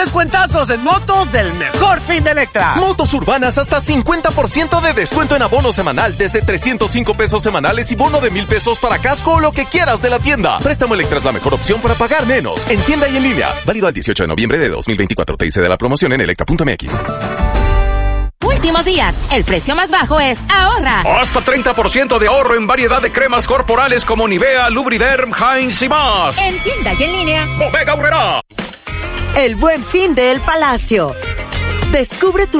descuentazos en motos del mejor fin de Electra. Motos urbanas hasta 50% de descuento en abono semanal desde 305 pesos semanales y bono de 1,000 pesos para casco o lo que quieras de la tienda. Préstamo Electra es la mejor opción para pagar menos. En tienda y en línea. Válido al 18 de noviembre de 2024. Te dice de la promoción en electra.mx. Últimos días, el precio más bajo es ahorra. Hasta 30% de ahorro en variedad de cremas corporales como Nivea, Lubriderm, Heinz y más. En tienda y en línea. Bodega Aurrerá. El Buen Fin de El Palacio. Descubre tu